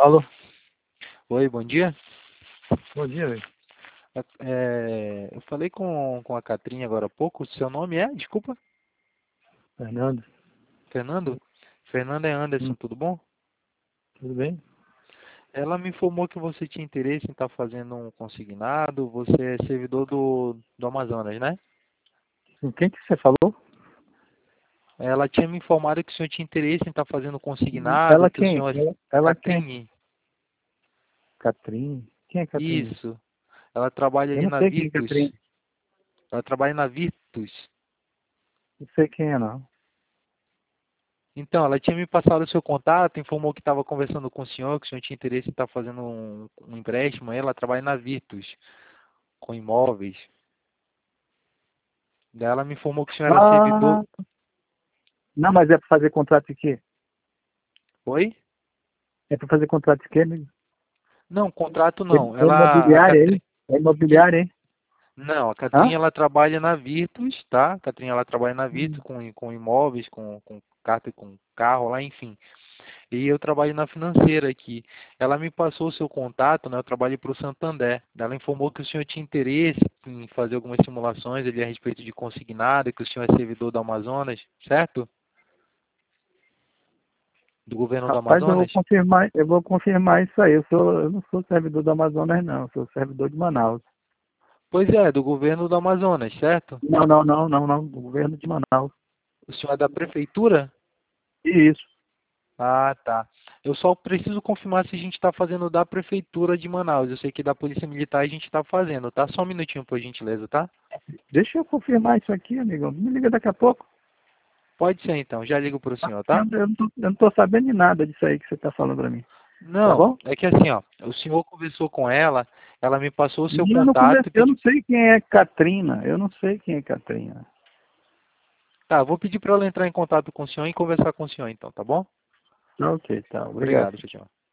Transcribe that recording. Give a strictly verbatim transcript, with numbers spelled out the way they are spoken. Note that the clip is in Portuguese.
Alô, Oi, bom dia. bom dia, velho. É, eu falei com, com a Catrinha agora há pouco. Seu nome é? Desculpa. Fernando, Fernando? Fernando é Anderson, hum, tudo bom? tudo bem? Ela me informou que você tinha interesse em estar fazendo um consignado. Você é servidor do, do Amazonas, né? Com quem que você falou? Ela tinha me informado que o senhor tinha interesse em estar fazendo consignado, Ela que o quem? senhor é Ela, ela quem? Catrine. Catrine? Quem é Catrine? Isso. Ela trabalha Eu ali não na sei quem é Virtus. Catrine. Ela trabalha na Virtus. Não sei quem é, não. Então, ela tinha me passado o seu contato, informou que estava conversando com o senhor, que o senhor tinha interesse em estar fazendo um, um empréstimo. Ela trabalha na Virtus, com imóveis. Daí ela me informou que o senhor era servidor. Ah, não, mas é para fazer contrato de quê? Oi? É para fazer contrato de quê, amigo? Não, contrato É, não. é Ela, a imobiliária, hein? Catrinha, É imobiliária, hein? não, a Catrinha Hã? ela trabalha na Virtus, tá? A Catrinha ela trabalha na Virtus Hum. com, com imóveis, com, com carta, com carro lá, enfim. E eu trabalho na financeira aqui. Ela me passou o seu contato, né? Eu trabalho para o Santander. Ela informou que o senhor tinha interesse em fazer algumas simulações ali a respeito de consignado, que o senhor é servidor do Amazonas, certo? Do governo do Rapaz, eu vou Amazonas? confirmar, eu vou confirmar isso aí. Eu sou, eu não sou servidor do Amazonas, não. Eu sou servidor de Manaus. Pois é, do governo do Amazonas, certo? Não, não, não, não, não. Do governo de Manaus. O senhor é da prefeitura? Isso. Ah, tá. Eu só preciso confirmar se a gente está fazendo da prefeitura de Manaus. Eu sei que da Polícia Militar a gente está fazendo, tá? Só um minutinho, por gentileza, tá? Deixa eu confirmar isso aqui, amigão. Me liga daqui a pouco. Pode ser então, já ligo para o senhor, Eu, tá? eu não tô, eu não tô sabendo de nada disso aí que você está falando para mim. Tá Não, bom? é que assim, ó, o senhor conversou com ela, ela me passou o seu E eu não contato converso, e eu não pediu. sei quem é Katrina. Eu não sei quem é Katrina. Tá, vou pedir para ela entrar em contato com o senhor e conversar com o senhor então, tá bom? Ok, tá. Obrigado. Obrigado, tchau, tchau.